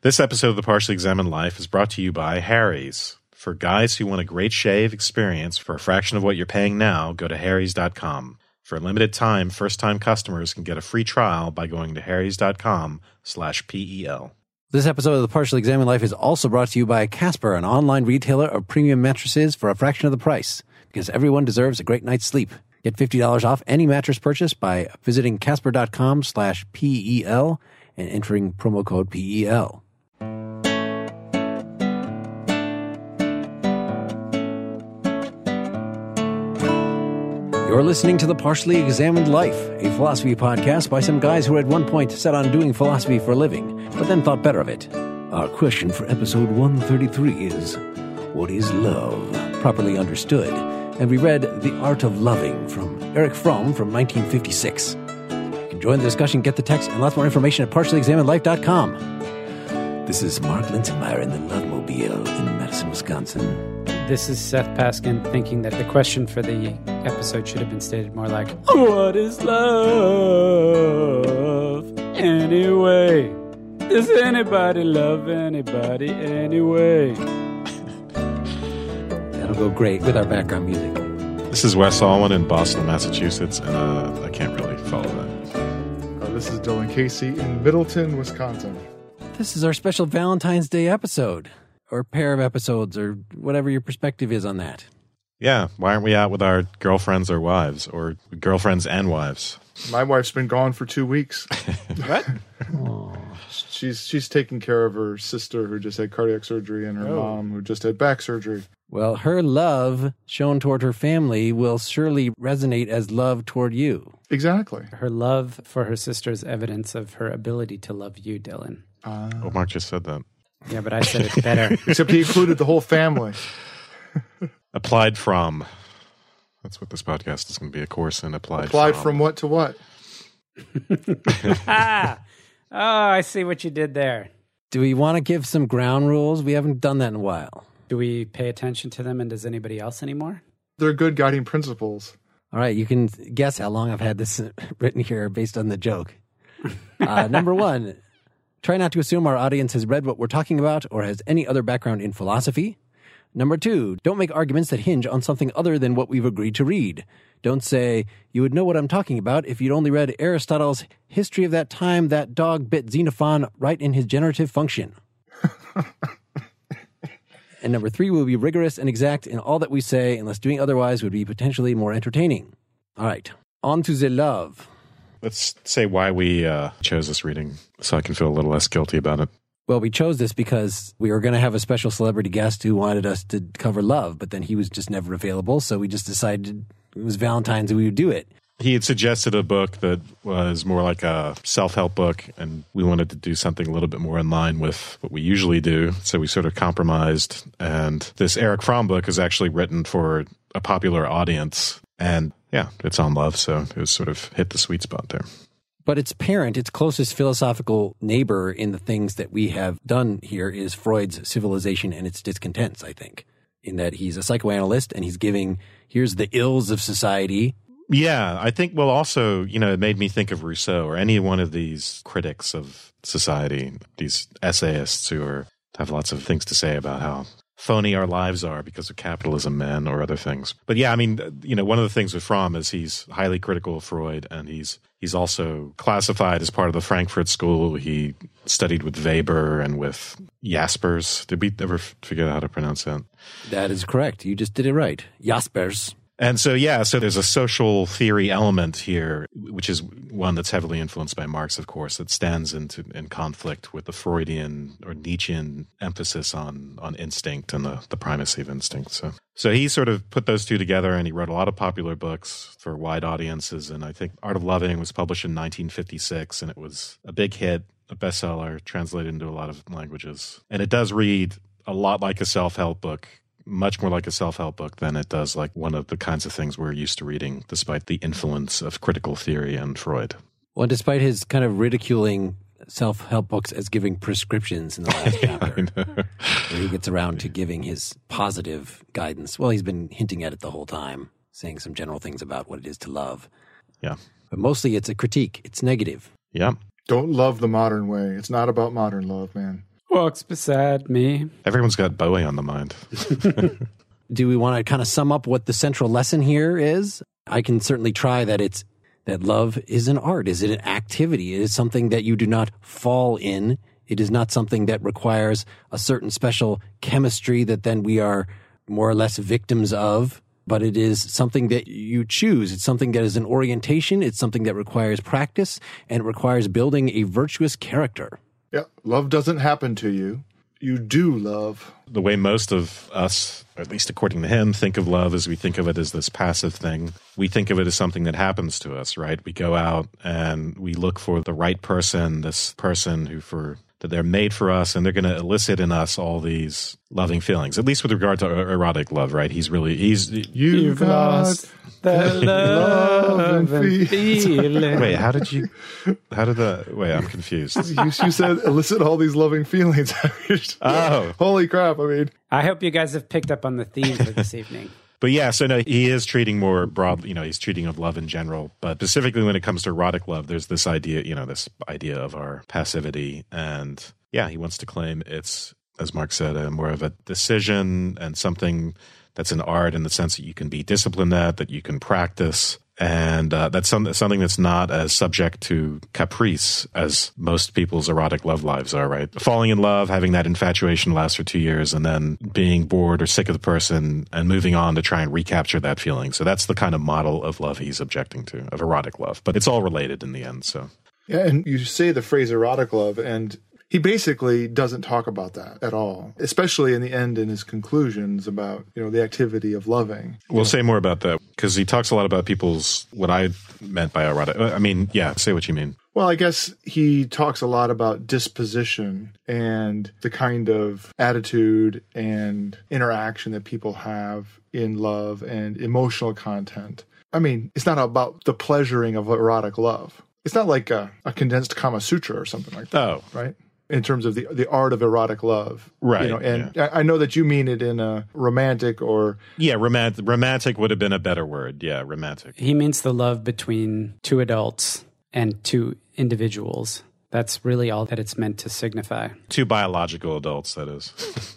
This episode of The Partially Examined Life is brought to you by Harry's. For guys who want a great shave experience for a fraction of what you're paying now, go to harrys.com. For a limited time, first-time customers can get a free trial by going to harrys.com/PEL. This episode of The Partially Examined Life is also brought to you by Casper, an online retailer of premium mattresses for a fraction of the price, because everyone deserves a great night's sleep. Get $50 off any mattress purchase by visiting casper.com/PEL and entering promo code PEL. You're listening to The Partially Examined Life, a philosophy podcast by some guys who at one point set on doing philosophy for a living, but then thought better of it. Our question for episode 133 is, what is love, properly understood? And we read The Art of Loving from Erich Fromm from 1956. You can join the discussion, get the text, and lots more information at partiallyexaminedlife.com. This is Mark Linsenmeyer in the Lovemobile in Madison, Wisconsin. This is Seth Paskin thinking that the question for the episode should have been stated more like, what is love anyway? Does anybody love anybody anyway? That'll go great with our background music. This is Wes Alwan in Boston, Massachusetts, and I can't really follow that. This is Dylan Casey in Middleton, Wisconsin. This is our special Valentine's Day episode, or pair of episodes, or whatever your perspective is on that. Yeah, why aren't we out with our girlfriends or wives, or girlfriends and wives? My wife's been gone for 2 weeks. What? She's taking care of her sister who just had cardiac surgery and her mom who just had back surgery. Well, her love shown toward her family will surely resonate as love toward you. Exactly. Her love for her sister is evidence of her ability to love you, Dylan. Oh, Mark just said that. Yeah, but I said it better. Except he included the whole family. Applied from. That's what this podcast is going to be, a course in applied from what to what? Oh, I see what you did there. Do we want to give some ground rules? We haven't done that in a while. Do we pay attention to them, and does anybody else anymore? They're good guiding principles. All right, you can guess how long I've had this written here based on the joke. Number one, try not to assume our audience has read what we're talking about or has any other background in philosophy. Number two, don't make arguments that hinge on something other than what we've agreed to read. Don't say, you would know what I'm talking about if you'd only read Aristotle's History of that time that dog bit Xenophon right in his generative function. And number three, we'll be rigorous and exact in all that we say, unless doing otherwise would be potentially more entertaining. All right, on to the love. Let's say why we chose this reading so I can feel a little less guilty about it. Well, we chose this because we were going to have a special celebrity guest who wanted us to cover love, but then he was just never available, so we just decided it was Valentine's and we would do it. He had suggested a book that was more like a self-help book, and we wanted to do something a little bit more in line with what we usually do, so we sort of compromised. And this Erich Fromm book is actually written for a popular audience, and yeah, it's on love, so it was sort of hit the sweet spot there. But its parent, its closest philosophical neighbor in the things that we have done here is Freud's Civilization and Its Discontents, I think, in that he's a psychoanalyst and he's giving, here's the ills of society. Yeah, I think, well, also, it made me think of Rousseau or any one of these critics of society, these essayists who have lots of things to say about how phony our lives are because of capitalism, man, or other things. But yeah, I mean, one of the things with Fromm is he's highly critical of Freud, and he's also classified as part of the Frankfurt School. He studied with Weber and with Jaspers. Did we ever figure out how to pronounce that? That is correct. You just did it right. Jaspers. And so, yeah, so there's a social theory element here, which is one that's heavily influenced by Marx, of course, that stands in conflict with the Freudian or Nietzschean emphasis on instinct and the primacy of instinct. So he sort of put those two together, and he wrote a lot of popular books for wide audiences. And I think Art of Loving was published in 1956, and it was a big hit, a bestseller, translated into a lot of languages. And it does read a lot like a self-help book, much more like a self-help book than it does like one of the kinds of things we're used to reading, despite the influence of critical theory and Freud. Well, despite his kind of ridiculing self-help books as giving prescriptions in the last chapter, where he gets around to giving his positive guidance. Well, he's been hinting at it the whole time, saying some general things about what it is to love. Yeah. But mostly it's a critique. It's negative. Yeah. Don't love the modern way. It's not about modern love, man. Walks beside me. Everyone's got Bowie on the mind. Do we want to kind of sum up what the central lesson here is? I can certainly try that that love is an art. Is it an activity? It is something that you do not fall in. It is not something that requires a certain special chemistry that then we are more or less victims of, but it is something that you choose. It's something that is an orientation. It's something that requires practice, and it requires building a virtuous character. Yeah, love doesn't happen to you. You do love. The way most of us, or at least according to him, think of love is we think of it as this passive thing. We think of it as something that happens to us, right? We go out and we look for the right person, this person that they're made for us, and they're going to elicit in us all these loving feelings, at least with regard to erotic love, right? You've lost the love and feeling. Wait, I'm confused. You said elicit all these loving feelings. Oh. Holy crap. I mean, I hope you guys have picked up on the theme for this evening. But yeah, so no, he is treating more broadly, he's treating of love in general, but specifically when it comes to erotic love, there's this idea, this idea of our passivity. And yeah, he wants to claim it's, as Mark said, more of a decision and something that's an art in the sense that you can be disciplined that you can practice. And that's something that's not as subject to caprice as most people's erotic love lives are, right? Falling in love, having that infatuation last for 2 years, and then being bored or sick of the person and moving on to try and recapture that feeling. So that's the kind of model of love he's objecting to, of erotic love. But it's all related in the end, so. Yeah, and you say the phrase erotic love, and he basically doesn't talk about that at all, especially in the end in his conclusions about, the activity of loving. We'll say more about that because he talks a lot about what I meant by erotic. I mean, yeah, say what you mean. Well, I guess he talks a lot about disposition and the kind of attitude and interaction that people have in love and emotional content. I mean, it's not about the pleasuring of erotic love. It's not like a condensed Kama Sutra or something like that. Oh. Right? In terms of the art of erotic love. Right. Yeah. I know that you mean it in a romantic or... Yeah, romantic would have been a better word. Yeah, romantic. He means the love between two adults and two individuals. That's really all that it's meant to signify. Two biological adults, that is.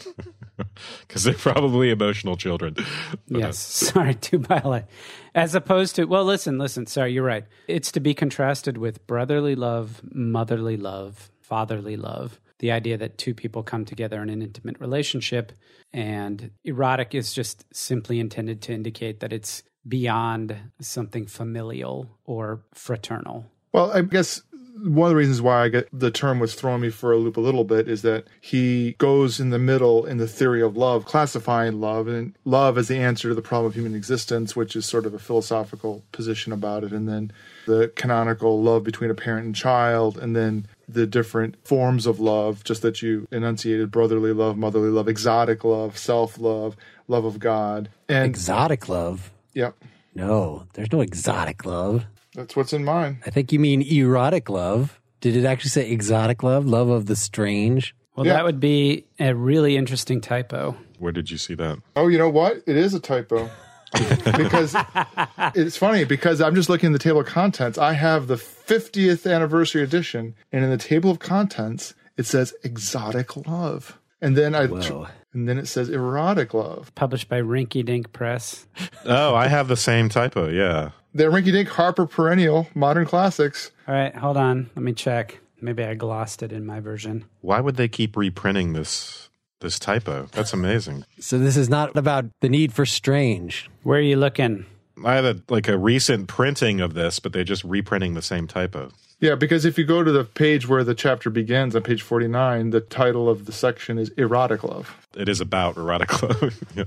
Because they're probably emotional children. Yes, sorry, two biological. As opposed to, well, listen, sorry, you're right. It's to be contrasted with brotherly love, motherly love, fatherly love, the idea that two people come together in an intimate relationship, and erotic is just simply intended to indicate that it's beyond something familial or fraternal. Well, I guess one of the reasons why the term was throwing me for a loop a little bit is that he goes in the middle in the theory of love, classifying love, and love as the answer to the problem of human existence, which is sort of a philosophical position about it, and then the canonical love between a parent and child, and then the different forms of love, just that you enunciated: brotherly love, motherly love, exotic love, self-love, love of God. And exotic love? Yep. No, there's no exotic love. That's what's in mine. I think you mean erotic love. Did it actually say exotic love? Love of the strange? Well, that would be a really interesting typo. Where did you see that? Oh, you know what? It is a typo. Because it's funny, because I'm just looking at the table of contents. I have the 50th anniversary edition, and in the table of contents, it says exotic love. And then it says erotic love. Published by Rinky Dink Press. Oh, I have the same typo, yeah. The Rinky Dink Harper Perennial Modern Classics. All right, hold on. Let me check. Maybe I glossed it in my version. Why would they keep reprinting this typo? That's amazing. So this is not about the need for strange. Where are you looking? I have a recent printing of this, but they're just reprinting the same typo. Yeah, because if you go to the page where the chapter begins on page 49, the title of the section is Erotic Love. It is about erotic love. Yeah.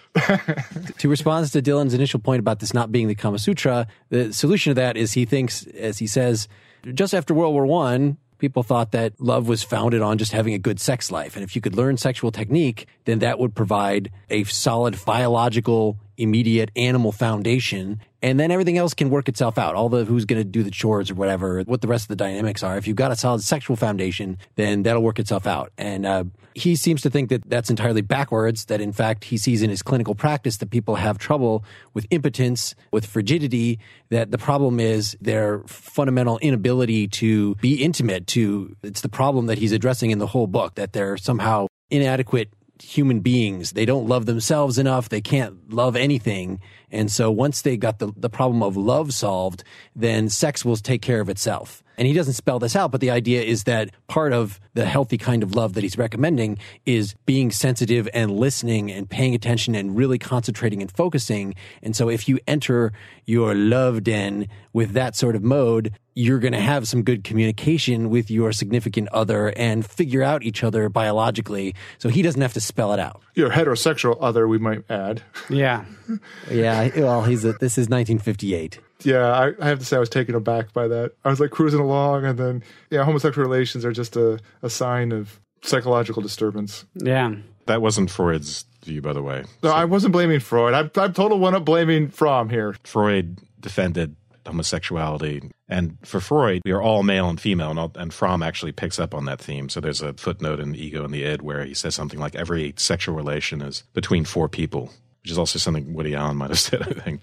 To respond to Dylan's initial point about this not being the Kama Sutra, the solution to that is he thinks, as he says, just after World War I, people thought that love was founded on just having a good sex life. And if you could learn sexual technique, then that would provide a solid biological immediate animal foundation, and then everything else can work itself out. All the who's going to do the chores or whatever, what the rest of the dynamics are. If you've got a solid sexual foundation, then that'll work itself out. And he seems to think that that's entirely backwards, that in fact he sees in his clinical practice that people have trouble with impotence, with frigidity, that the problem is their fundamental inability to be intimate. It's the problem that he's addressing in the whole book, that they're somehow inadequate human beings. They don't love themselves enough. They can't love anything. And so once they got the problem of love solved, then sex will take care of itself. And he doesn't spell this out, but the idea is that part of the healthy kind of love that he's recommending is being sensitive and listening and paying attention and really concentrating and focusing. And so if you enter your love den with that sort of mode, you're going to have some good communication with your significant other and figure out each other biologically. So he doesn't have to spell it out. Your heterosexual other, we might add. Yeah. Yeah. Well, this is 1958. Yeah, I have to say I was taken aback by that. I was like cruising along, and then, homosexual relations are just a sign of psychological disturbance. Yeah. That wasn't Freud's view, by the way. No, I wasn't blaming Freud. I'm total one up blaming Fromm here. Freud defended homosexuality. And for Freud, we are all male and female, and Fromm actually picks up on that theme. So there's a footnote in Ego and the Id where he says something like every sexual relation is between four people, which is also something Woody Allen might have said, I think.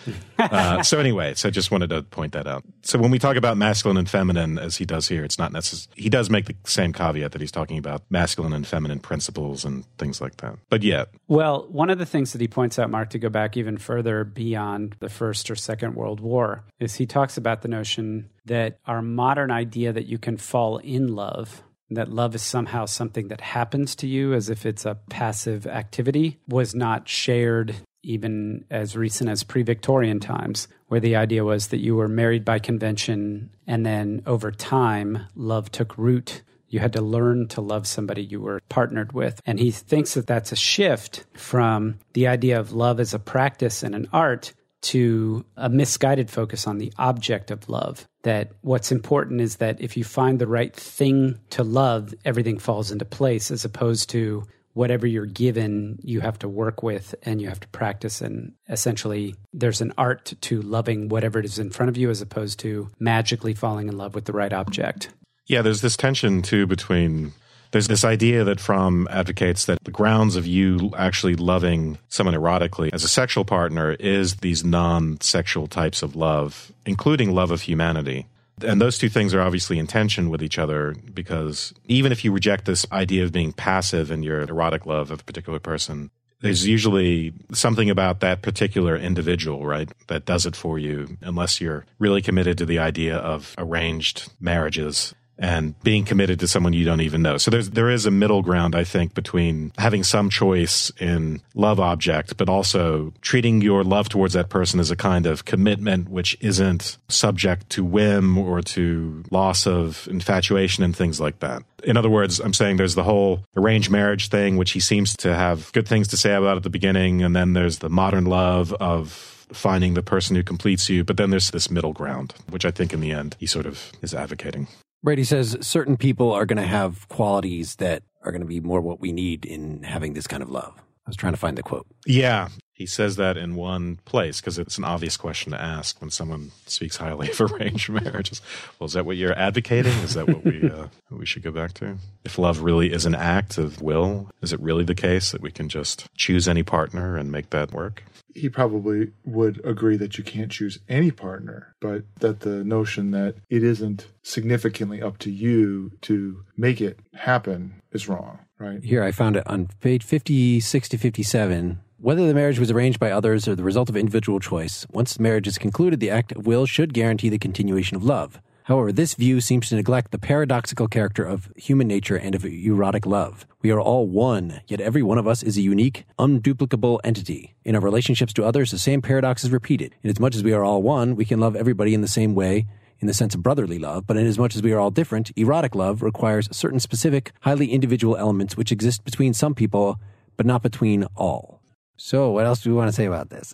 So anyway, I just wanted to point that out. So when we talk about masculine and feminine, as he does here, it's not necessary. He does make the same caveat that he's talking about masculine and feminine principles and things like that. But yeah. Well, one of the things that he points out, Mark, to go back even further beyond the First or Second World War, is he talks about the notion that our modern idea that you can fall in love, that love is somehow something that happens to you as if it's a passive activity, was not shared even as recent as pre-Victorian times, where the idea was that you were married by convention and then over time, love took root. You had to learn to love somebody you were partnered with. And he thinks that that's a shift from the idea of love as a practice and an art to a misguided focus on the object of love. That what's important is that if you find the right thing to love, everything falls into place, as opposed to whatever you're given, you have to work with and you have to practice. And essentially, there's an art to loving whatever it is in front of you, as opposed to magically falling in love with the right object. Yeah, there's this tension, too, between... There's this idea that Fromm advocates that the grounds of you actually loving someone erotically as a sexual partner is these non-sexual types of love, including love of humanity. And those two things are obviously in tension with each other, because even if you reject this idea of being passive in your erotic love of a particular person, there's usually something about that particular individual, right, that does it for you, unless you're really committed to the idea of arranged marriages and being committed to someone you don't even know. So there is a middle ground, I think, between having some choice in love object, but also treating your love towards that person as a kind of commitment which isn't subject to whim or to loss of infatuation and things like that. In other words, I'm saying there's the whole arranged marriage thing, which he seems to have good things to say about at the beginning, and then there's the modern love of finding the person who completes you, but then there's this middle ground, which I think in the end he sort of is advocating. Brady says certain people are going to have qualities that are going to be more what we need in having this kind of love. I was trying to find the quote. Yeah, he says that in one place because it's an obvious question to ask when someone speaks highly of arranged marriages. Well, is that what you're advocating? Is that what we should go back to? If love really is an act of will, is it really the case that we can just choose any partner and make that work? He probably would agree that you can't choose any partner, but that the notion that it isn't significantly up to you to make it happen is wrong, right? Here, I found it on page 56 to 57. Whether the marriage was arranged by others or the result of individual choice, once the marriage is concluded, the act of will should guarantee the continuation of love. However, this view seems to neglect the paradoxical character of human nature and of erotic love. We are all one, yet every one of us is a unique, unduplicable entity. In our relationships to others, the same paradox is repeated. Inasmuch as we are all one, we can love everybody in the same way, in the sense of brotherly love, but inasmuch as we are all different, erotic love requires certain specific, highly individual elements which exist between some people, but not between all. So, what else do we want to say about this?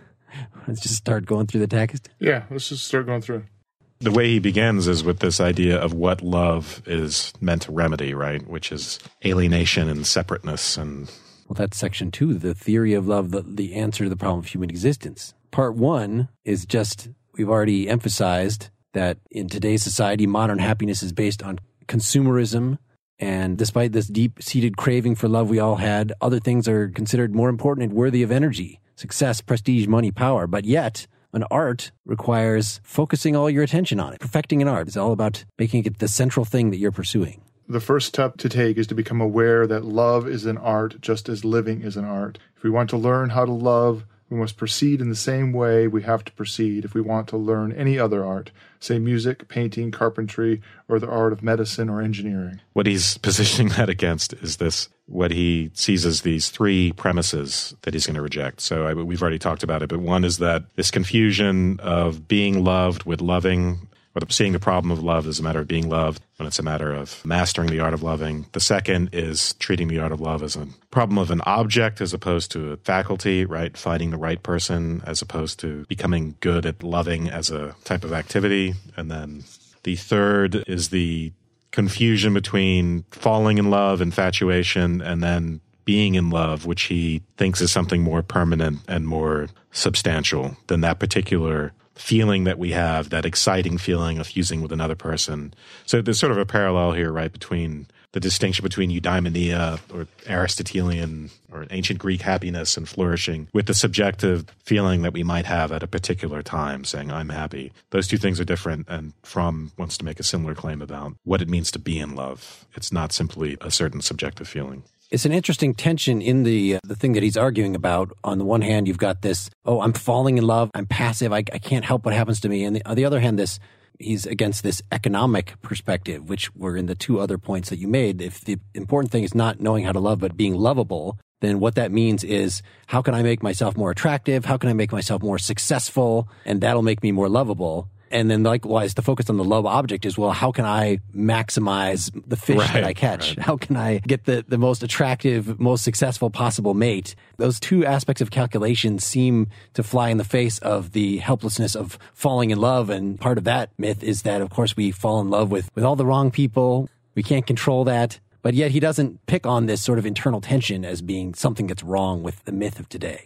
Let's just start going through the text. Yeah, let's just start going through. The way he begins is with this idea of what love is meant to remedy, right? Which is alienation and separateness and Well, that's section 2, the theory of love, the answer to the problem of human existence. Part 1 is just, we've already emphasized that in today's society, modern happiness is based on consumerism. And despite this deep-seated craving for love we all had, other things are considered more important and worthy of energy: success, prestige, money, power. But yet, an art requires focusing all your attention on it. Perfecting an art is all about making it the central thing that you're pursuing. The first step to take is to become aware that love is an art just as living is an art. If we want to learn how to love, we must proceed in the same way we have to proceed if we want to learn any other art, say music, painting, carpentry, or the art of medicine or engineering. What he's positioning that against is this, what he sees as these 3 premises that he's going to reject. So we've already talked about it, but one is that this confusion of being loved with loving, or seeing the problem of love as a matter of being loved when it's a matter of mastering the art of loving. The second is treating the art of love as a problem of an object as opposed to a faculty, right? Finding the right person as opposed to becoming good at loving as a type of activity. And then the third is the confusion between falling in love, infatuation, and then being in love, which he thinks is something more permanent and more substantial than that particular feeling that we have, that exciting feeling of fusing with another person. So there's sort of a parallel here, right, between the distinction between eudaimonia or Aristotelian or ancient Greek happiness and flourishing with the subjective feeling that we might have at a particular time, saying, I'm happy. Those 2 things are different, and Fromm wants to make a similar claim about what it means to be in love. It's not simply a certain subjective feeling. It's an interesting tension in the thing that he's arguing about. On the one hand, you've got this, I'm falling in love, I'm passive, I can't help what happens to me. And on the other hand, he's against this economic perspective, which were in the 2 other points that you made. If the important thing is not knowing how to love, but being lovable, then what that means is, how can I make myself more attractive? How can I make myself more successful? And that'll make me more lovable. And then likewise, the focus on the love object is, well, how can I maximize the fish that I catch? Right. How can I get the most attractive, most successful possible mate? Those 2 aspects of calculation seem to fly in the face of the helplessness of falling in love. And part of that myth is that, of course, we fall in love with all the wrong people. We can't control that. But yet he doesn't pick on this sort of internal tension as being something that's wrong with the myth of today.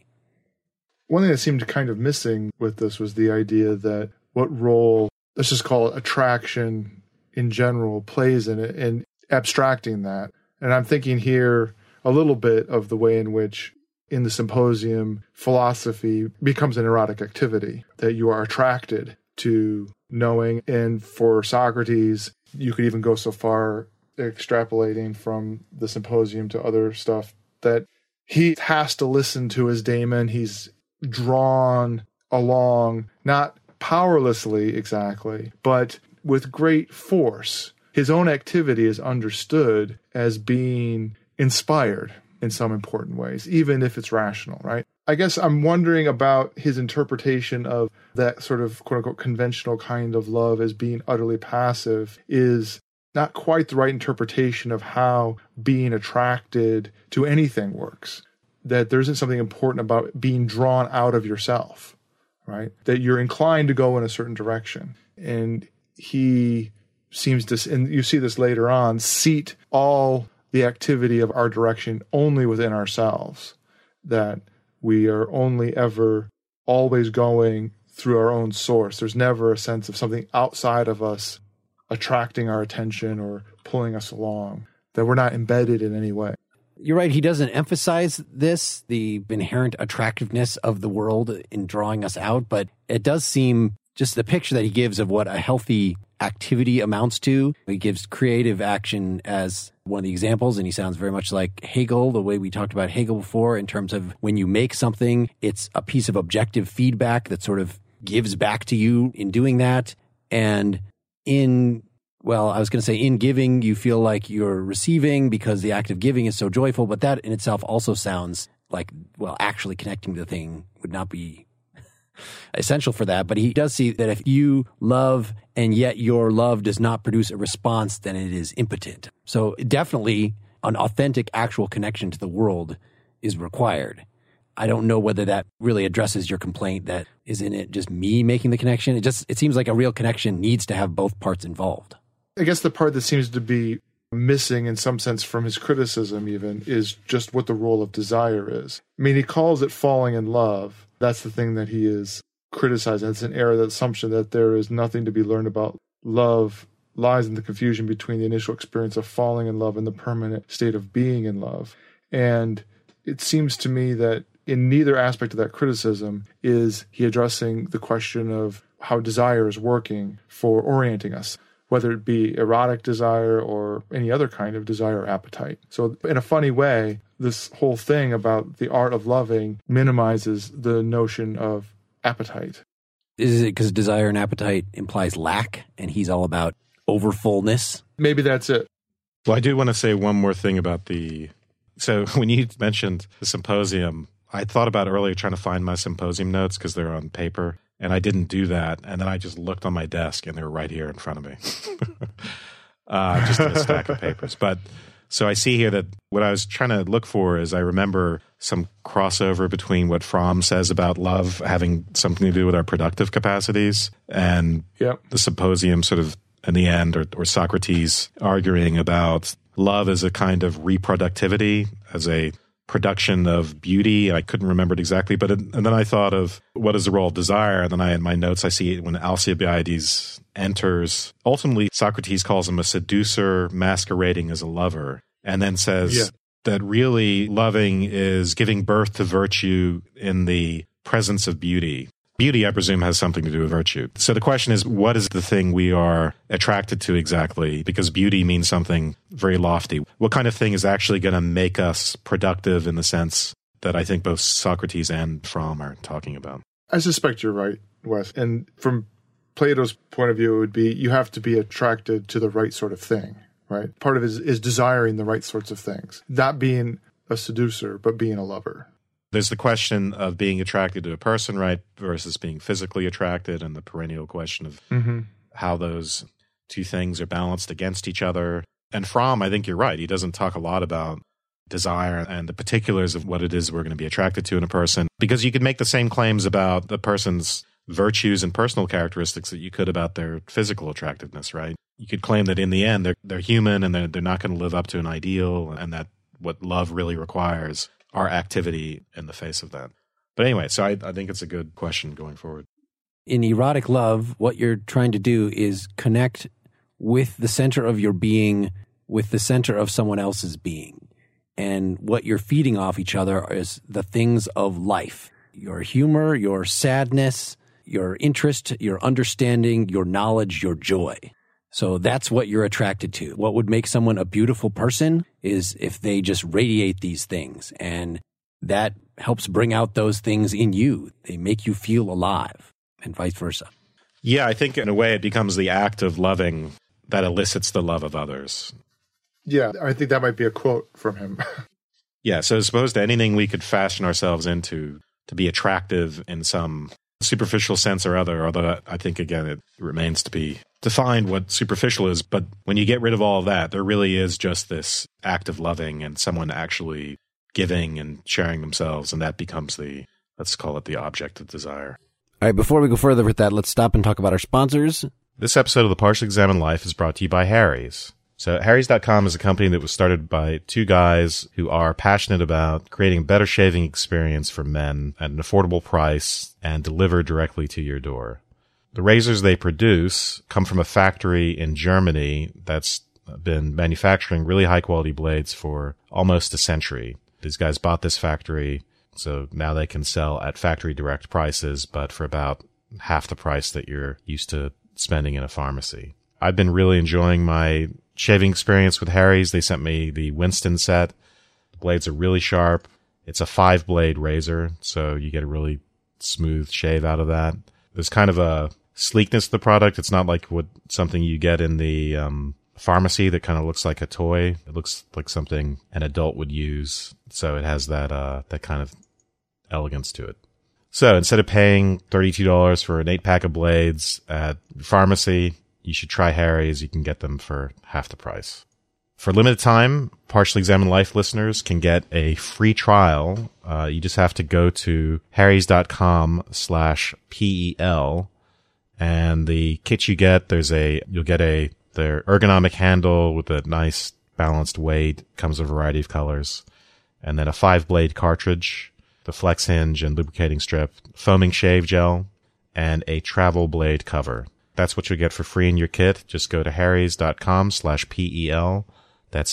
One thing that seemed kind of missing with this was the idea that what role, let's just call it attraction in general, plays in it, and abstracting that. And I'm thinking here a little bit of the way in which in the Symposium, philosophy becomes an erotic activity, that you are attracted to knowing. And for Socrates, you could even go so far extrapolating from the Symposium to other stuff that he has to listen to his daemon. He's drawn along, not powerlessly exactly, but with great force. His own activity is understood as being inspired in some important ways, even if it's rational, right? I guess I'm wondering about his interpretation of that sort of quote-unquote conventional kind of love as being utterly passive is not quite the right interpretation of how being attracted to anything works. That there isn't something important about being drawn out of yourself, right? That you're inclined to go in a certain direction. And he seems to, and you see this later on, seat all the activity of our direction only within ourselves. That we are only ever always going through our own source. There's never a sense of something outside of us attracting our attention or pulling us along, that we're not embedded in any way. You're right. He doesn't emphasize this, the inherent attractiveness of the world in drawing us out, but it does seem just the picture that he gives of what a healthy activity amounts to. He gives creative action as one of the examples, and he sounds very much like Hegel, the way we talked about Hegel before, in terms of when you make something, it's a piece of objective feedback that sort of gives back to you in doing that. And in giving, you feel like you're receiving because the act of giving is so joyful, but that in itself also sounds like, well, actually connecting to the thing would not be essential for that. But he does see that if you love and yet your love does not produce a response, then it is impotent. So definitely an authentic, actual connection to the world is required. I don't know whether that really addresses your complaint that isn't it just me making the connection? It seems like a real connection needs to have both parts involved. I guess the part that seems to be missing in some sense from his criticism even is just what the role of desire is. I mean, he calls it falling in love. That's the thing that he is criticizing. It's an error, that assumption that there is nothing to be learned about love lies in the confusion between the initial experience of falling in love and the permanent state of being in love. And it seems to me that in neither aspect of that criticism is he addressing the question of how desire is working for orienting us, whether it be erotic desire or any other kind of desire or appetite. So in a funny way, this whole thing about the art of loving minimizes the notion of appetite. Is it because desire and appetite implies lack, and he's all about overfullness? Maybe that's it. Well, I do want to say one more thing about so when you mentioned the symposium, I thought about earlier trying to find my symposium notes because they're on paper, and I didn't do that. And then I just looked on my desk, and they were right here in front of me, just in a stack of papers. But so I see here that what I was trying to look for is I remember some crossover between what Fromm says about love having something to do with our productive capacities and the symposium sort of in the end, or Socrates arguing about love as a kind of reproductivity, as a production of beauty. I couldn't remember it exactly, and then I thought of what is the role of desire, and then in my notes I see when Alcibiades enters, ultimately Socrates calls him a seducer masquerading as a lover, and then says that really loving is giving birth to virtue in the presence of beauty. Beauty, I presume, has something to do with virtue. So the question is, what is the thing we are attracted to exactly? Because beauty means something very lofty. What kind of thing is actually going to make us productive in the sense that I think both Socrates and Fromm are talking about? I suspect you're right, Wes. And from Plato's point of view, it would be you have to be attracted to the right sort of thing, right? Part of it is desiring the right sorts of things. Not being a seducer, but being a lover. There's the question of being attracted to a person, right, versus being physically attracted, and the perennial question of how those two things are balanced against each other. And Fromm, I think you're right. He doesn't talk a lot about desire and the particulars of what it is we're going to be attracted to in a person, because you could make the same claims about the person's virtues and personal characteristics that you could about their physical attractiveness, right? You could claim that in the end they're human and they're not going to live up to an ideal, and that what love really requires our activity in the face of that. But anyway, so I think it's a good question going forward. In erotic love, what you're trying to do is connect with the center of your being, with the center of someone else's being. And what you're feeding off each other is the things of life. Your humor, your sadness, your interest, your understanding, your knowledge, your joy. So that's what you're attracted to. What would make someone a beautiful person is if they just radiate these things, and that helps bring out those things in you. They make you feel alive, and vice versa. Yeah, I think in a way it becomes the act of loving that elicits the love of others. Yeah, I think that might be a quote from him. Yeah, so as opposed to anything we could fashion ourselves into to be attractive in some superficial sense or other, although I think, again, it remains to be defined what superficial is. But when you get rid of all of that, there really is just this act of loving and someone actually giving and sharing themselves, and that becomes let's call it the object of desire. All right, before we go further with that, let's stop and talk about our sponsors. This episode of The Partially Examined Life is brought to you by Harry's. So Harry's.com is a company that was started by two guys who are passionate about creating a better shaving experience for men at an affordable price and delivered directly to your door. The razors they produce come from a factory in Germany that's been manufacturing really high-quality blades for almost a century. These guys bought this factory, so now they can sell at factory direct prices, but for about half the price that you're used to spending in a pharmacy. I've been really enjoying my shaving experience with Harry's. They sent me the Winston set. The blades are really sharp. It's a 5-blade razor, so you get a really smooth shave out of that. There's kind of a sleekness to the product. It's not like something you get in the pharmacy that kind of looks like a toy. It looks like something an adult would use, so it has that kind of elegance to it. So instead of paying $32 for an 8-pack of blades at pharmacy, you should try Harry's. You can get them for half the price. For a limited time, Partially Examined Life listeners can get a free trial. You just have to go to harrys.com/PEL, and the kit you get, you'll get their ergonomic handle with a nice balanced weight, comes in a variety of colors. And then a 5-blade cartridge, the flex hinge and lubricating strip, foaming shave gel, and a travel blade cover. That's what you get for free in your kit. Just go to harrys.com/PEL. That's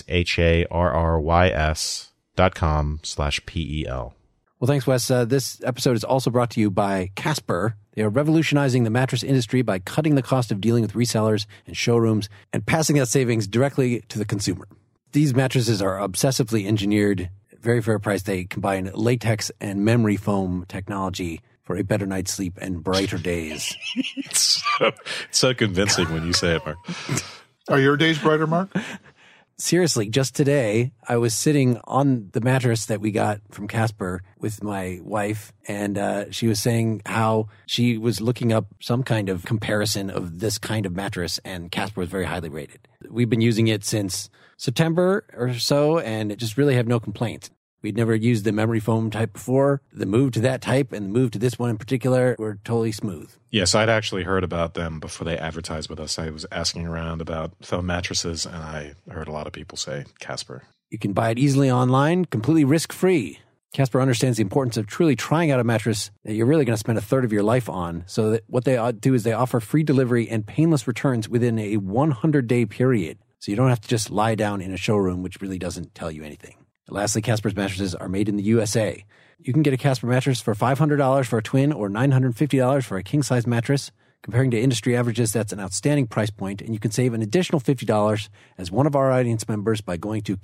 HARRYS.com/PEL. Well, thanks, Wes. This episode is also brought to you by Casper. They are revolutionizing the mattress industry by cutting the cost of dealing with resellers and showrooms and passing that savings directly to the consumer. These mattresses are obsessively engineered, very fair price. They combine latex and memory foam technology for a better night's sleep and brighter days. It's so convincing when you say it, Mark. Are your days brighter, Mark? Seriously, just today, I was sitting on the mattress that we got from Casper with my wife, and she was saying how she was looking up some kind of comparison of this kind of mattress, and Casper was very highly rated. We've been using it since September or so, and it just really have no complaints. We'd never used the memory foam type before. The move to that type and the move to this one in particular were totally smooth. Yes, I'd actually heard about them before they advertised with us. I was asking around about foam mattresses, and I heard a lot of people say Casper. You can buy it easily online, completely risk-free. Casper understands the importance of truly trying out a mattress that you're really going to spend a third of your life on. So that what they do is they offer free delivery and painless returns within a 100-day period. So you don't have to just lie down in a showroom, which really doesn't tell you anything. Lastly, Casper's mattresses are made in the USA. You can get a Casper mattress for $500 for a twin or $950 for a king-size mattress. Comparing to industry averages, that's an outstanding price point, and you can save an additional $50 as one of our audience members by going to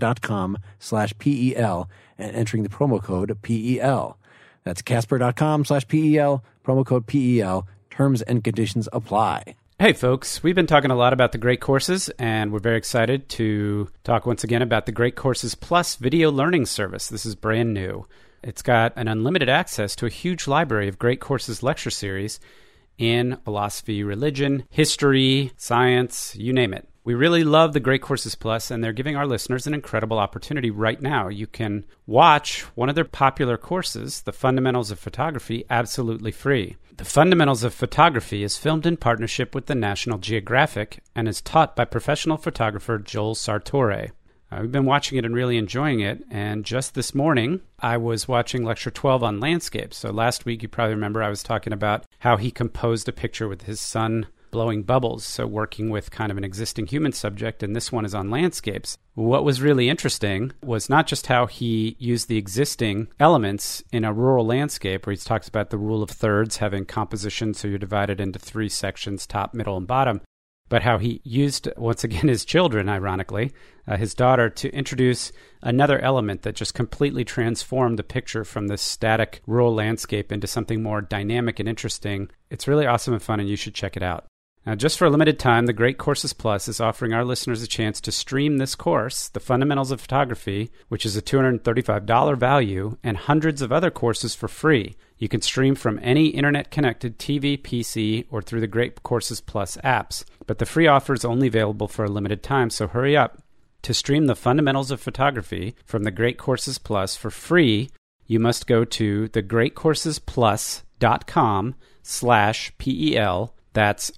casper.com/PEL and entering the promo code PEL. That's casper.com/PEL, promo code PEL. Terms and conditions apply. Hey folks, we've been talking a lot about the Great Courses, and we're very excited to talk once again about the Great Courses Plus video learning service. This is brand new. It's got an unlimited access to a huge library of Great Courses lecture series in philosophy, religion, history, science, you name it. We really love the Great Courses Plus, and they're giving our listeners an incredible opportunity right now. You can watch one of their popular courses, The Fundamentals of Photography, absolutely free. The Fundamentals of Photography is filmed in partnership with the National Geographic and is taught by professional photographer Joel Sartore. We've been watching it and really enjoying it, and just this morning, I was watching Lecture 12 on landscapes. So last week, you probably remember I was talking about how he composed a picture with his son blowing bubbles, so working with kind of an existing human subject, and this one is on landscapes. What was really interesting was not just how he used the existing elements in a rural landscape, where he talks about the rule of thirds, having composition, so you're divided into 3 sections, top, middle, and bottom, but how he used, once again, his children, ironically, his daughter, to introduce another element that just completely transformed the picture from this static rural landscape into something more dynamic and interesting. It's really awesome and fun, and you should check it out. Now, just for a limited time, the Great Courses Plus is offering our listeners a chance to stream this course, The Fundamentals of Photography, which is a $235 value, and hundreds of other courses for free. You can stream from any internet-connected TV, PC, or through the Great Courses Plus apps. But the free offer is only available for a limited time, so hurry up. To stream The Fundamentals of Photography from the Great Courses Plus for free, you must go to thegreatcoursesplus.com/PEL. That's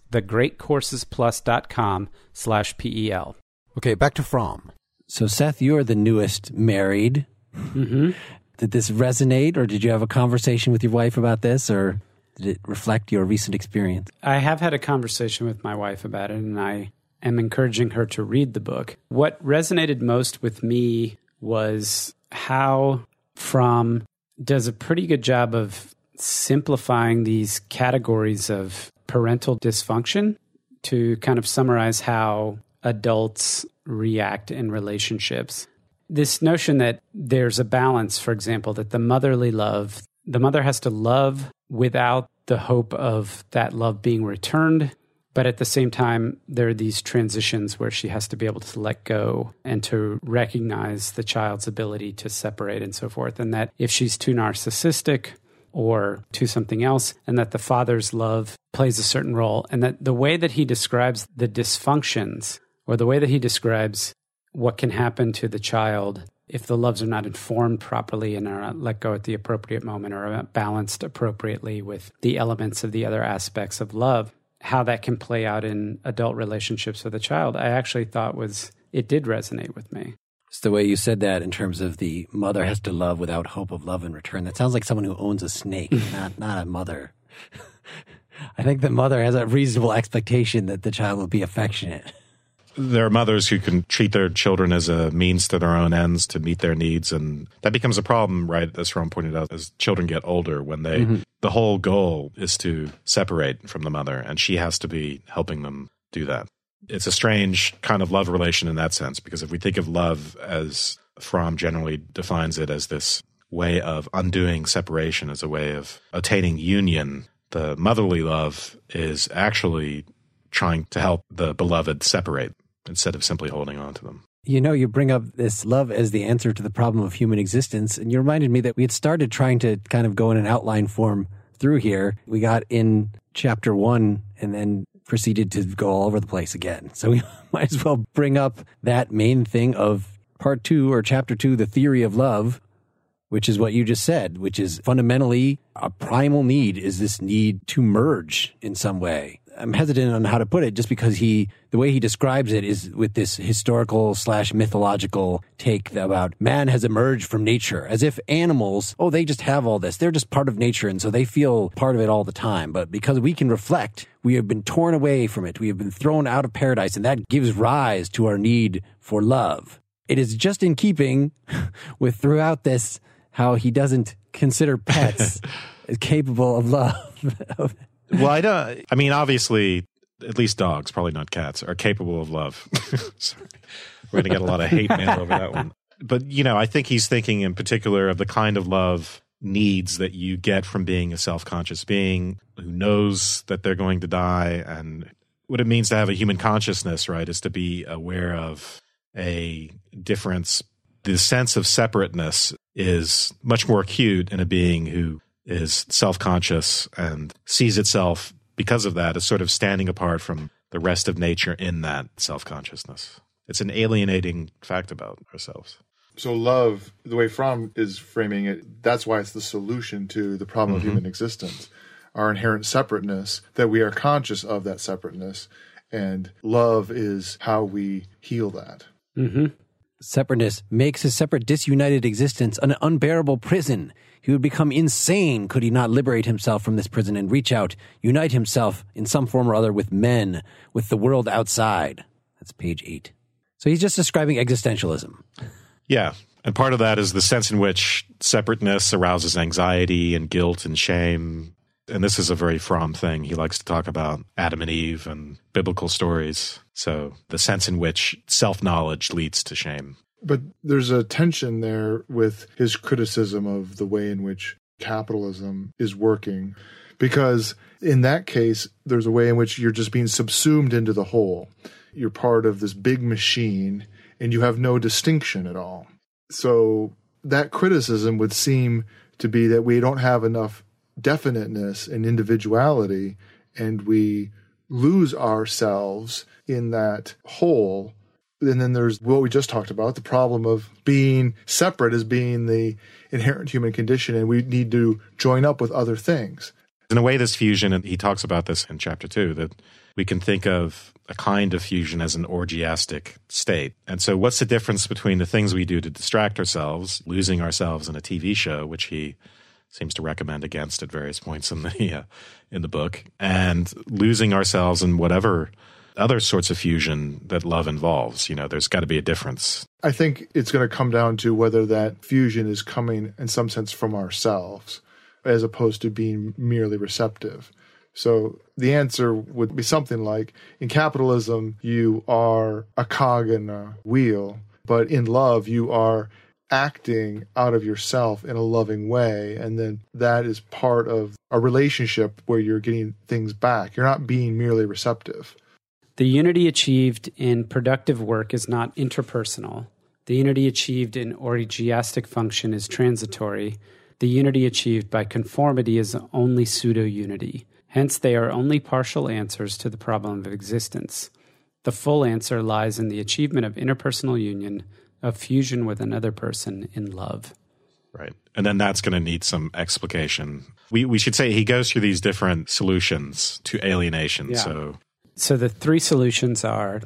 thegreatcoursesplus.com/PEL. Okay, back to Fromm. So, Seth, you're the newest married. Mm-hmm. Did this resonate, or did you have a conversation with your wife about this, or did it reflect your recent experience? I have had a conversation with my wife about it, and I am encouraging her to read the book. What resonated most with me was how Fromm does a pretty good job of simplifying these categories of parental dysfunction to kind of summarize how adults react in relationships. This notion that there's a balance, for example, that the mother has to love without the hope of that love being returned. But at the same time, there are these transitions where she has to be able to let go and to recognize the child's ability to separate and so forth. And that if she's too narcissistic or to something else, and that the father's love plays a certain role, and that the way that he describes the dysfunctions, or the way that he describes what can happen to the child if the loves are not informed properly and are not let go at the appropriate moment or are balanced appropriately with the elements of the other aspects of love, how that can play out in adult relationships with a child, I actually thought was it did resonate with me. It's the way you said that in terms of the mother has to love without hope of love in return. That sounds like someone who owns a snake, not a mother. I think the mother has a reasonable expectation that the child will be affectionate. There are mothers who can treat their children as a means to their own ends to meet their needs. And that becomes a problem, right, as Ron pointed out, as children get older, when the whole goal is to separate from the mother, and she has to be helping them do that. It's a strange kind of love relation in that sense, because if we think of love as Fromm generally defines it as this way of undoing separation, as a way of attaining union, the motherly love is actually trying to help the beloved separate instead of simply holding on to them. You know, you bring up this love as the answer to the problem of human existence, and you reminded me that we had started trying to kind of go in an outline form through here. We got in chapter 1 and then proceeded to go all over the place again. So we might as well bring up that main thing of part 2 or chapter 2, the theory of love, which is what you just said, which is fundamentally a primal need is this need to merge in some way. I'm hesitant on how to put it just because the way he describes it is with this historical / mythological take about man has emerged from nature, as if animals, they just have all this. They're just part of nature, and so they feel part of it all the time. But because we can reflect, we have been torn away from it. We have been thrown out of paradise, and that gives rise to our need for love. It is just in keeping with throughout this how he doesn't consider pets as capable of love. Well, I mean, obviously, at least dogs, probably not cats, are capable of love. Sorry. We're going to get a lot of hate mail over that one. But, I think he's thinking in particular of the kind of love needs that you get from being a self-conscious being who knows that they're going to die. And what it means to have a human consciousness, right, is to be aware of a difference. The sense of separateness is much more acute in a being who is self-conscious and sees itself, because of that, as sort of standing apart from the rest of nature in that self-consciousness. It's an alienating fact about ourselves. So love, the way Fromm is framing it, that's why it's the solution to the problem of human existence. Our inherent separateness, that we are conscious of that separateness, and love is how we heal that. Mm-hmm. Separateness makes his separate, disunited existence an unbearable prison. He would become insane could he not liberate himself from this prison and reach out, unite himself in some form or other with men, with the world outside. That's page 8. So he's just describing existentialism. Yeah, and part of that is the sense in which separateness arouses anxiety and guilt and shame. And this is a very Fromm thing. He likes to talk about Adam and Eve and biblical stories. So the sense in which self-knowledge leads to shame. But there's a tension there with his criticism of the way in which capitalism is working. Because in that case, there's a way in which you're just being subsumed into the whole. You're part of this big machine, and you have no distinction at all. So that criticism would seem to be that we don't have enough definiteness and individuality, and we lose ourselves in that whole. And then there's what we just talked about, the problem of being separate as being the inherent human condition, and we need to join up with other things. In a way, this fusion, and he talks about this in chapter 2, that we can think of a kind of fusion as an orgiastic state. And so what's the difference between the things we do to distract ourselves, losing ourselves in a TV show, which he seems to recommend against at various points in the book, and losing ourselves in whatever other sorts of fusion that love involves? There's got to be a difference. I think it's going to come down to whether that fusion is coming in some sense from ourselves as opposed to being merely receptive. So the answer would be something like, in capitalism, you are a cog in a wheel, but in love, you are acting out of yourself in a loving way, and then that is part of a relationship where you're getting things back. You're not being merely receptive. The unity achieved in productive work is not interpersonal. The unity achieved in orgiastic function is transitory. The unity achieved by conformity is only pseudo-unity. Hence, they are only partial answers to the problem of existence. The full answer lies in the achievement of interpersonal union, of fusion with another person in love. Right. And then that's going to need some explication. We should say he goes through these different solutions to alienation. Yeah. So the 3 solutions are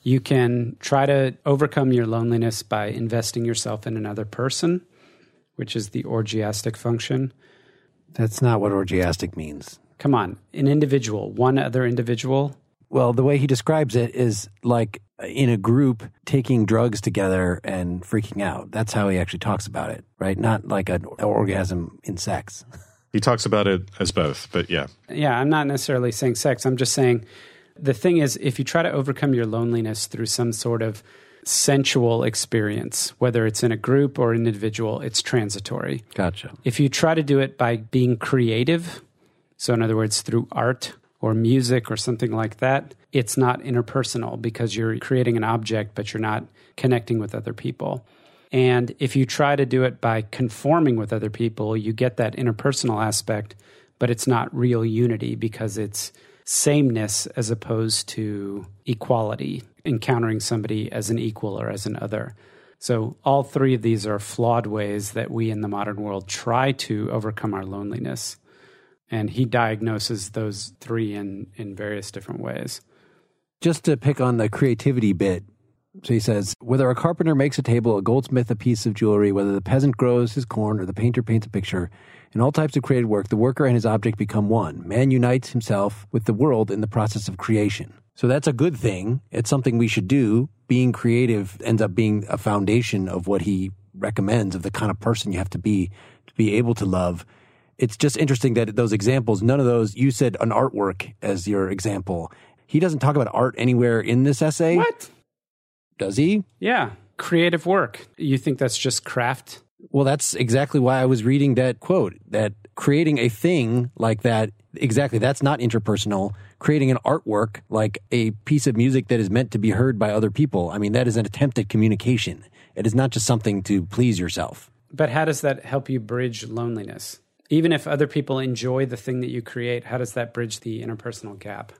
You can try to overcome your loneliness by investing yourself in another person, which is the orgiastic function. That's not what orgiastic means. Come on, an individual, one other individual. Well, the way he describes it is like in a group taking drugs together and freaking out. That's how he actually talks about it, right? Not like an orgasm in sex. He talks about it as both, but yeah. Yeah, I'm not necessarily saying sex. I'm just saying the thing is, if you try to overcome your loneliness through some sort of sensual experience, whether it's in a group or an individual, it's transitory. Gotcha. If you try to do it by being creative, so in other words, through art or music or something like that, it's not interpersonal because you're creating an object, but you're not connecting with other people. And if you try to do it by conforming with other people, you get that interpersonal aspect, but it's not real unity because it's sameness as opposed to equality, encountering somebody as an equal or as an other. So all three of these are flawed ways that we in the modern world try to overcome our loneliness. And he diagnoses those three in various different ways. Just to pick on the creativity bit, so he says, whether a carpenter makes a table, a goldsmith a piece of jewelry, whether the peasant grows his corn or the painter paints a picture, in all types of created work, the worker and his object become one. Man unites himself with the world in the process of creation. So that's a good thing. It's something we should do. Being creative ends up being a foundation of what he recommends of the kind of person you have to be able to love. It's just interesting that those examples, none of those, you said an artwork as your example. He doesn't talk about art anywhere in this essay. What? Does he? Yeah. Creative work. You think that's just craft? Well, that's exactly why I was reading that quote, that creating a thing like that, exactly, that's not interpersonal. Creating an artwork like a piece of music that is meant to be heard by other people, I mean, that is an attempt at communication. It is not just something to please yourself. But how does that help you bridge loneliness? Even if other people enjoy the thing that you create, how does that bridge the interpersonal gap?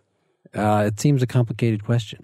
It seems a complicated question.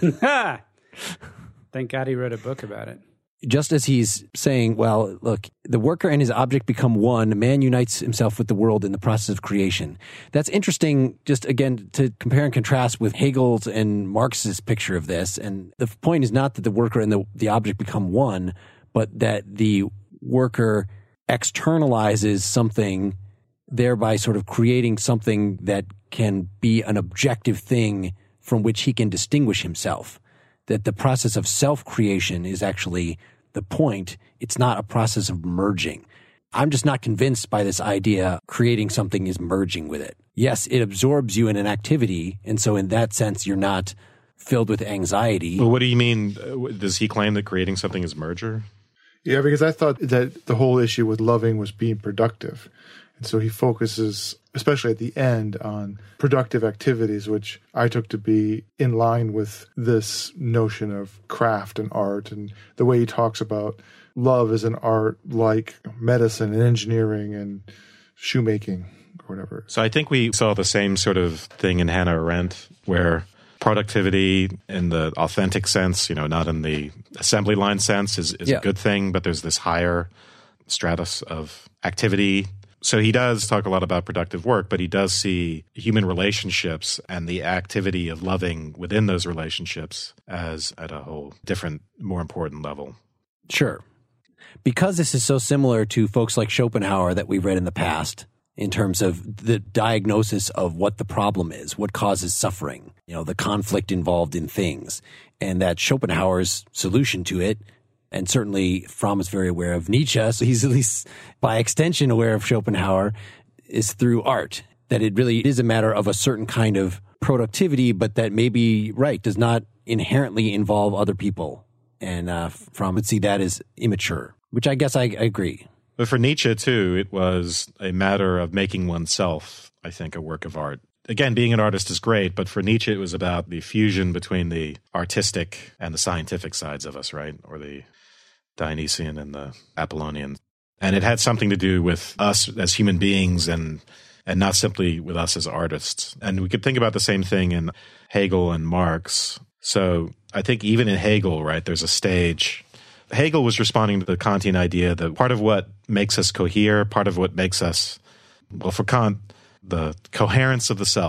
Thank God he wrote a book about it. Just as he's saying, well, look, the worker and his object become one. Man unites himself with the world in the process of creation. That's interesting, just again, to compare and contrast with Hegel's and Marx's picture of this. And the point is not that the worker and the object become one, but that the worker externalizes something, thereby sort of creating something that can be an objective thing from which he can distinguish himself. That the process of self-creation is actually the point. It's not a process of merging. I'm just not convinced by this idea creating something is merging with it. Yes, it absorbs you in an activity, and so in that sense, you're not filled with anxiety. Well, what do you mean? Does he claim that creating something is merger? Yeah, because I thought that the whole issue with loving was being productive. And so he focuses, especially at the end, on productive activities, which I took to be in line with this notion of craft and art, and the way he talks about love as an art like medicine and engineering and shoemaking or whatever. So I think we saw the same sort of thing in Hannah Arendt, where productivity in the authentic sense, not in the assembly line sense, is a good thing, but there's this higher stratus of activity. So he does talk a lot about productive work, but he does see human relationships and the activity of loving within those relationships as at a whole different, more important level. Sure. Because this is so similar to folks like Schopenhauer that we've read in the past in terms of the diagnosis of what the problem is, what causes suffering, the conflict involved in things, and that Schopenhauer's solution to it. And certainly Fromm is very aware of Nietzsche, so he's at least by extension aware of Schopenhauer, is through art. That it really is a matter of a certain kind of productivity, but that maybe, does not inherently involve other people. And Fromm would see that as immature, which I guess I agree. But for Nietzsche, too, it was a matter of making oneself, I think, a work of art. Again, being an artist is great, but for Nietzsche, it was about the fusion between the artistic and the scientific sides of us, right? Or the Dionysian and the Apollonian. And it had something to do with us as human beings and not simply with us as artists. And we could think about the same thing in Hegel and Marx. So I think even in Hegel, there's a stage. Hegel was responding to the Kantian idea that part of what makes us cohere, part of what makes us, well, for Kant, the coherence of the self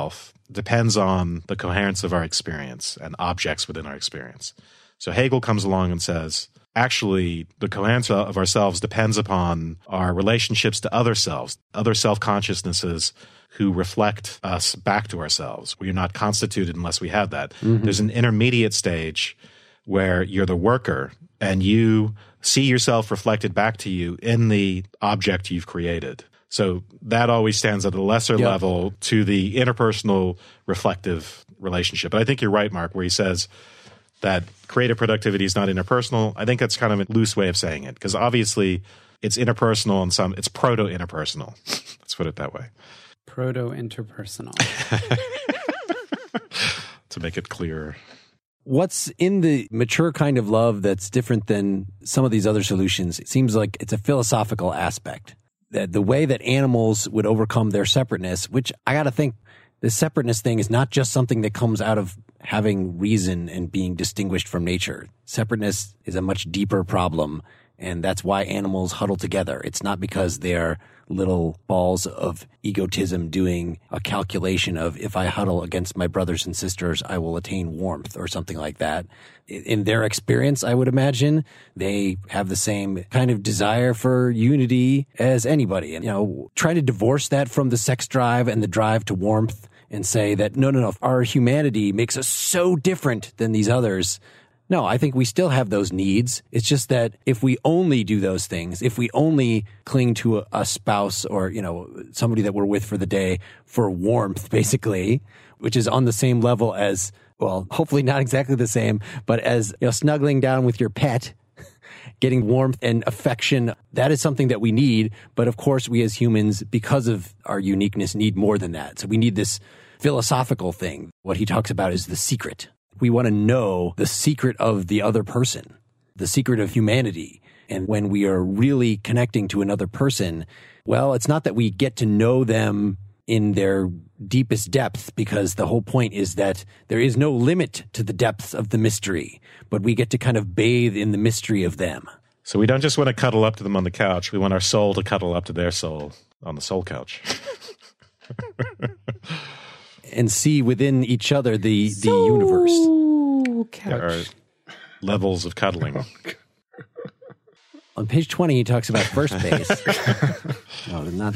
depends on the coherence of our experience and objects within our experience. So Hegel comes along and says, actually, the coherence of ourselves depends upon our relationships to other selves, other self-consciousnesses who reflect us back to ourselves. We are not constituted unless we have that. Mm-hmm. There's an intermediate stage where you're the worker and you see yourself reflected back to you in the object you've created. So that always stands at a lesser level to the interpersonal reflective relationship. But I think you're right, Mark, where he says that creative productivity is not interpersonal. I think that's kind of a loose way of saying it, because obviously it's interpersonal and it's proto-interpersonal. Let's put it that way. Proto-interpersonal. To make it clearer. What's in the mature kind of love that's different than some of these other solutions? It seems like it's a philosophical aspect. That the way that animals would overcome their separateness, which I got to think the separateness thing is not just something that comes out of having reason and being distinguished from nature. Separateness is a much deeper problem, and that's why animals huddle together. It's not because they're little balls of egotism doing a calculation of if I huddle against my brothers and sisters, I will attain warmth or something like that. In their experience, I would imagine, they have the same kind of desire for unity as anybody. And, trying to divorce that from the sex drive and the drive to warmth and say that, no, our humanity makes us so different than these others. No, I think we still have those needs. It's just that if we only do those things, if we only cling to a spouse or, somebody that we're with for the day for warmth, basically, which is on the same level as, well, hopefully not exactly the same, but as snuggling down with your pet, getting warmth and affection, that is something that we need. But of course, we as humans, because of our uniqueness, need more than that. So we need this philosophical thing. What he talks about is the secret. We want to know the secret of the other person, the secret of humanity. And when we are really connecting to another person, well, it's not that we get to know them in their deepest depth, because the whole point is that there is no limit to the depth of the mystery, but we get to kind of bathe in the mystery of them. So we don't just want to cuddle up to them on the couch. We want our soul to cuddle up to their soul on the soul couch. And see within each other the universe. Couch. There are levels of cuddling. On page 20, he talks about first base. No, not.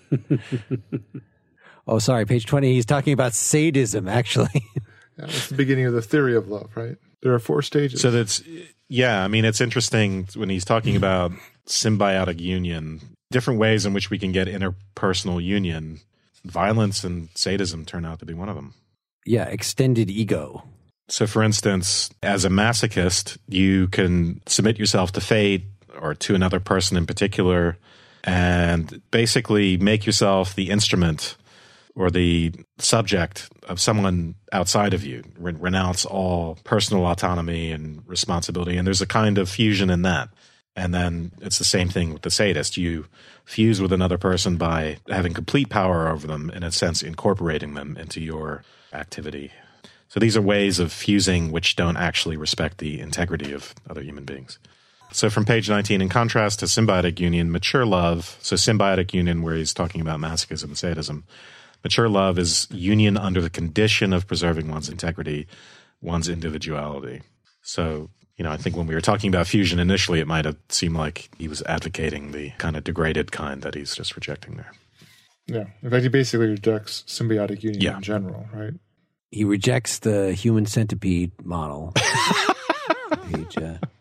Oh, sorry. Page 20, he's talking about sadism, actually. Yeah, that's the beginning of the theory of love, right? There are 4 stages. So it's interesting when he's talking about symbiotic union, different ways in which we can get interpersonal union. Violence and sadism turn out to be one of them. Yeah, extended ego. So, for instance, as a masochist, you can submit yourself to fate or to another person in particular and basically make yourself the instrument or the subject of someone outside of you. Renounce all personal autonomy and responsibility. And there's a kind of fusion in that. And then it's the same thing with the sadist. You fuse with another person by having complete power over them, in a sense, incorporating them into your activity. So these are ways of fusing which don't actually respect the integrity of other human beings. So from page 19, in contrast to symbiotic union, mature love, so symbiotic union where he's talking about masochism and sadism, mature love is union under the condition of preserving one's integrity, one's individuality. So I think when we were talking about fusion initially, it might have seemed like he was advocating the kind of degraded kind that he's just rejecting there. Yeah. In fact, he basically rejects symbiotic union in general, right? He rejects the human centipede model. Page,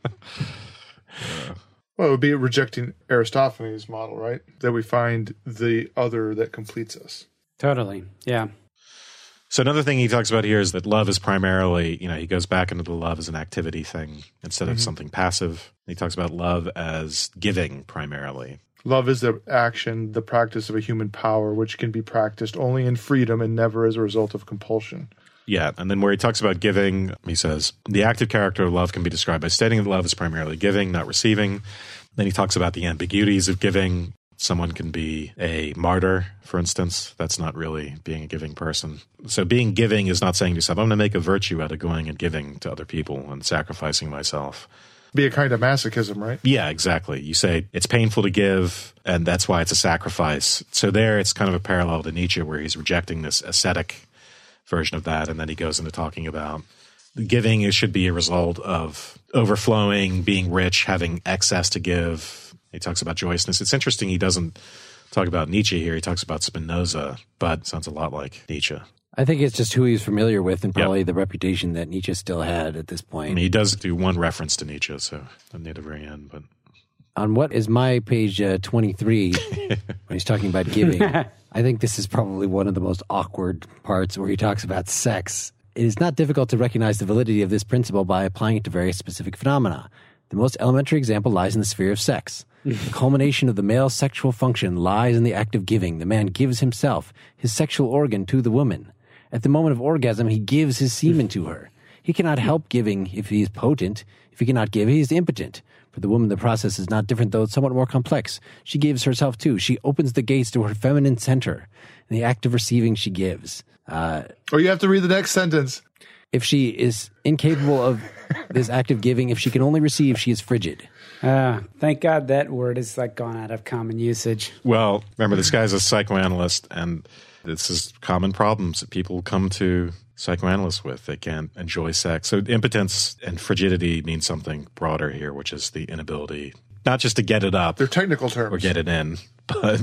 Well, it would be rejecting Aristophanes' model, right? That we find the other that completes us. Totally. Yeah. So another thing he talks about here is that love is primarily, he goes back into the love as an activity thing instead of something passive. He talks about love as giving primarily. Love is the action, the practice of a human power, which can be practiced only in freedom and never as a result of compulsion. Yeah, and then where he talks about giving, he says, the active character of love can be described by stating that love is primarily giving, not receiving. Then he talks about the ambiguities of giving. Someone can be a martyr, for instance. That's not really being a giving person. So being giving is not saying to yourself, I'm going to make a virtue out of going and giving to other people and sacrificing myself. Be a kind of masochism, right? Yeah, exactly. You say it's painful to give, and that's why it's a sacrifice. So there it's kind of a parallel to Nietzsche where he's rejecting this ascetic version of that. And then he goes into talking about giving should be a result of overflowing, being rich, having excess to give. He talks about joyousness. It's interesting he doesn't talk about Nietzsche here. He talks about Spinoza, but sounds a lot like Nietzsche. I think it's just who he's familiar with and probably the reputation that Nietzsche still had at this point. I mean, he does do one reference to Nietzsche, so near the very end. But on what is my page 23, when he's talking about giving, I think this is probably one of the most awkward parts where he talks about sex. It is not difficult to recognize the validity of this principle by applying it to various specific phenomena. The most elementary example lies in the sphere of sex. The culmination of the male's sexual function lies in the act of giving. The man gives himself, his sexual organ, to the woman. At the moment of orgasm, he gives his semen to her. He cannot help giving if he is potent. If he cannot give, he is impotent. For the woman, the process is not different, though it's somewhat more complex. She gives herself too. She opens the gates to her feminine center. In the act of receiving, she gives. Or you have to read the next sentence. If she is incapable of this act of giving, if she can only receive, she is frigid. Thank God that word is like gone out of common usage. Well, remember, this guy's a psychoanalyst, and this is common problems that people come to psychoanalysts with. They can't enjoy sex. So impotence and frigidity mean something broader here, which is the inability, not just to get it up. They're technical terms. Or get it in, but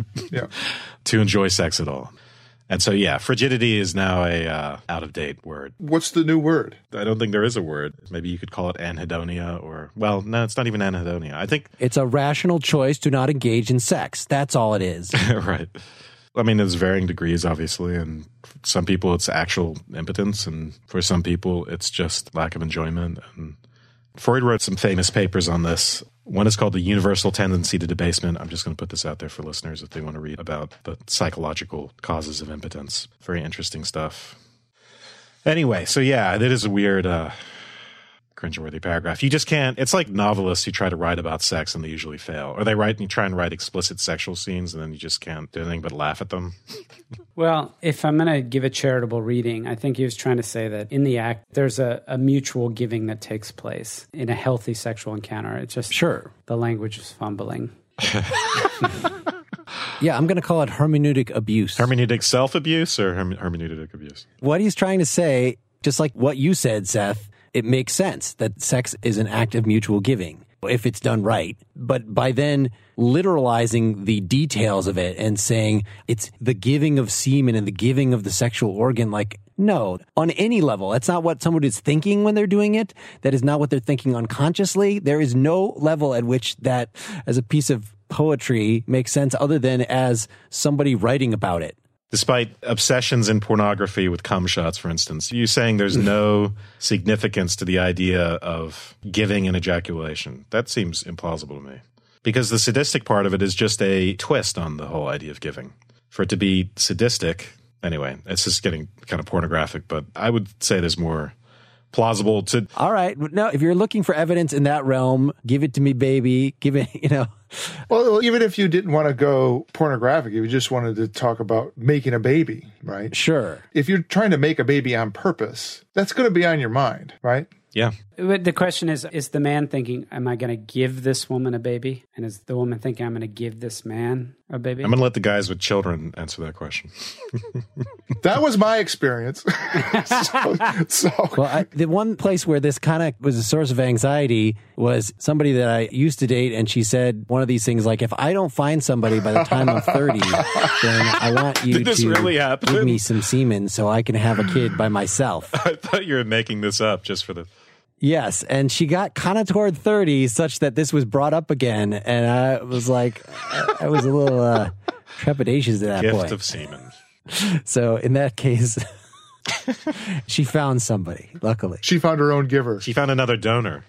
to enjoy sex at all. And so, frigidity is now a out-of-date word. What's the new word? I don't think there is a word. Maybe you could call it anhedonia or, well, no, it's not even anhedonia. I think it's a rational choice to not engage in sex. That's all it is. Right. I mean, there's varying degrees, obviously, and for some people it's actual impotence, and for some people it's just lack of enjoyment. And Freud wrote some famous papers on this. One is called The Universal Tendency to Debasement. I'm just going to put this out there for listeners if they want to read about the psychological causes of impotence. Very interesting stuff. Anyway, so it is a weird, cringeworthy paragraph. You just can't. It's like novelists who try to write about sex and they usually fail. Or they try and write explicit sexual scenes and then you just can't do anything but laugh at them. Well, if I'm going to give a charitable reading, I think he was trying to say that in the act, there's a mutual giving that takes place in a healthy sexual encounter. It's just the language is fumbling. Yeah, I'm going to call it hermeneutic abuse. Hermeneutic self-abuse or hermeneutic abuse? What he's trying to say, just like what you said, Seth, it makes sense that sex is an act of mutual giving if it's done right. But by then literalizing the details of it and saying it's the giving of semen and the giving of the sexual organ, like, no, on any level, that's not what someone is thinking when they're doing it. That is not what they're thinking unconsciously. There is no level at which that as a piece of poetry makes sense other than as somebody writing about it. Despite obsessions in pornography with cum shots, for instance, you're saying there's no significance to the idea of giving and ejaculation. That seems implausible to me. Because the sadistic part of it is just a twist on the whole idea of giving. For it to be sadistic, anyway, it's just getting kind of pornographic, but I would say there's more plausible to... All right. No, if you're looking for evidence in that realm, give it to me, baby. Give it, Well, even if you didn't want to go pornographic, if you just wanted to talk about making a baby, right? Sure. If you're trying to make a baby on purpose, that's going to be on your mind, right? Yeah. But the question is the man thinking, am I going to give this woman a baby? And is the woman thinking, I'm going to give this man a baby? I'm going to let the guys with children answer that question. That was my experience. Well, the one place where this kind of was a source of anxiety was somebody that I used to date, and she said one of these things like, if I don't find somebody by the time I'm 30, then I want you to really give me some semen so I can have a kid by myself. I thought you were making this up just for the... Yes, and she got kind of toward 30 such that this was brought up again, and I was like, I was a little trepidatious at that point. Gift of semen. So in that case, she found somebody, luckily. She found her own giver. She found another donor.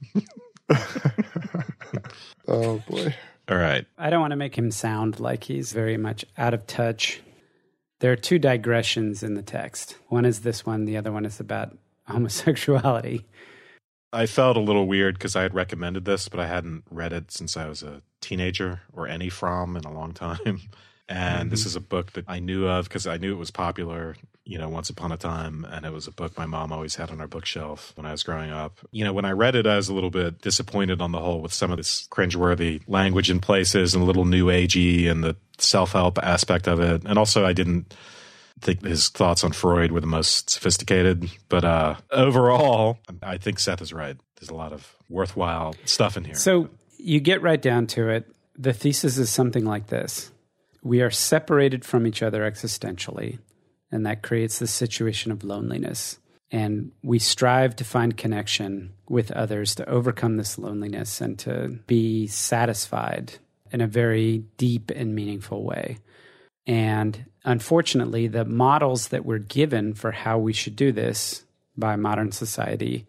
Oh, boy. All right. I don't want to make him sound like he's very much out of touch. There are two digressions in the text. One is this one. The other one is about homosexuality. I felt a little weird because I had recommended this, but I hadn't read it since I was a teenager or any from in a long time. And this is a book that I knew of because I knew it was popular, once upon a time. And it was a book my mom always had on our bookshelf when I was growing up. When I read it, I was a little bit disappointed on the whole with some of this cringeworthy language in places and a little new agey and the self-help aspect of it. And also I didn't think his thoughts on Freud were the most sophisticated. But overall, I think Seth is right. There's a lot of worthwhile stuff in here. So you get right down to it. The thesis is something like this. We are separated from each other existentially, and that creates this situation of loneliness. And we strive to find connection with others to overcome this loneliness and to be satisfied in a very deep and meaningful way. And unfortunately, the models that we're given for how we should do this by modern society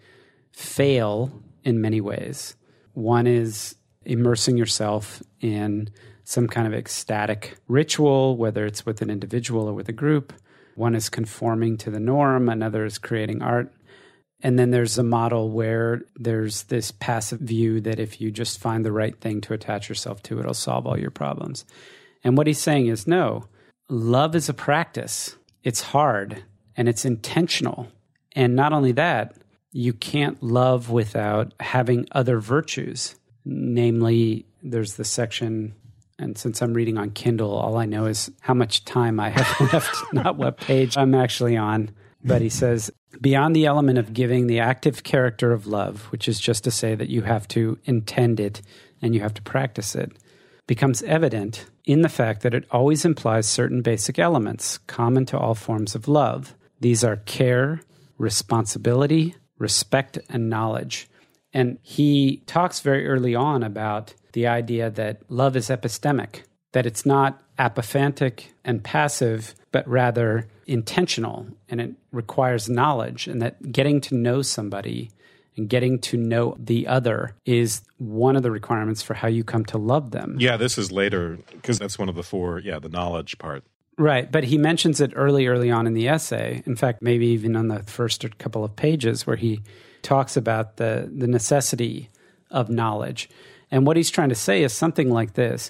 fail in many ways. One is immersing yourself in some kind of ecstatic ritual, whether it's with an individual or with a group. One is conforming to the norm, another is creating art. And then there's a model where there's this passive view that if you just find the right thing to attach yourself to, it'll solve all your problems. And what he's saying is, no, love is a practice. It's hard and it's intentional. And not only that, you can't love without having other virtues. Namely, there's the section, and since I'm reading on Kindle, all I know is how much time I have left, not what page I'm actually on. But he says, beyond the element of giving the active character of love, which is just to say that you have to intend it and you have to practice it, becomes evident in the fact that it always implies certain basic elements common to all forms of love. These are care, responsibility, respect, and knowledge. And he talks very early on about the idea that love is epistemic, that it's not apophantic and passive, but rather intentional, and it requires knowledge, and that getting to know somebody and getting to know the other is one of the requirements for how you come to love them. Yeah, this is later, because that's one of the four, the knowledge part. Right, but he mentions it early on in the essay. In fact, maybe even on the first couple of pages where he talks about the necessity of knowledge. And what he's trying to say is something like this.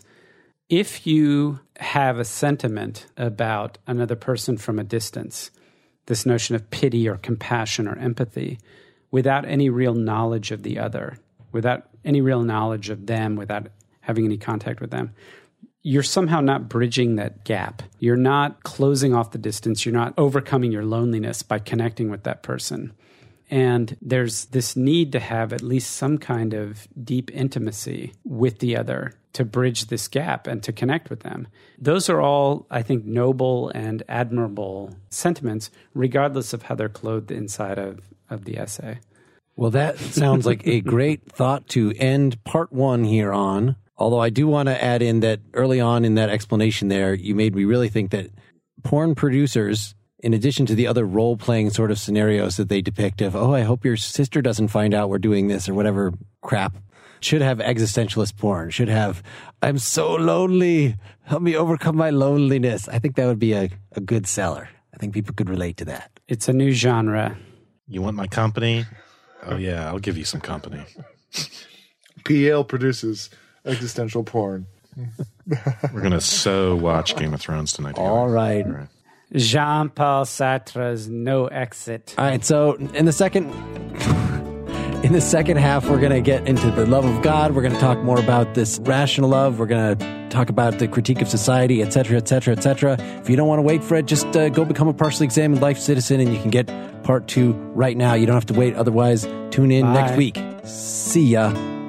If you have a sentiment about another person from a distance, this notion of pity or compassion or empathy, without any real knowledge of the other, without any real knowledge of them, without having any contact with them, you're somehow not bridging that gap. You're not closing off the distance. You're not overcoming your loneliness by connecting with that person. And there's this need to have at least some kind of deep intimacy with the other to bridge this gap and to connect with them. Those are all, I think, noble and admirable sentiments, regardless of how they're clothed inside of the essay. Well, that sounds like a great thought to end part one here on. Although I do want to add in that early on in that explanation there, you made me really think that porn producers, in addition to the other role-playing sort of scenarios that they depict of, I hope your sister doesn't find out we're doing this or whatever crap, should have existentialist porn, should have, I'm so lonely, help me overcome my loneliness. I think that would be a good seller. I think people could relate to that. It's a new genre. You want my company? Oh, yeah, I'll give you some company. PL produces existential porn. We're going to watch Game of Thrones tonight. All right. Jean-Paul Sartre's No Exit. All right, so in the second half, we're going to get into the love of God. We're going to talk more about this rational love. We're going to talk about the critique of society, etc., etc., etc. If you don't want to wait for it, just go become a partially examined life citizen, and you can get part 2 right now. You don't have to wait. Otherwise, tune in next week. See ya.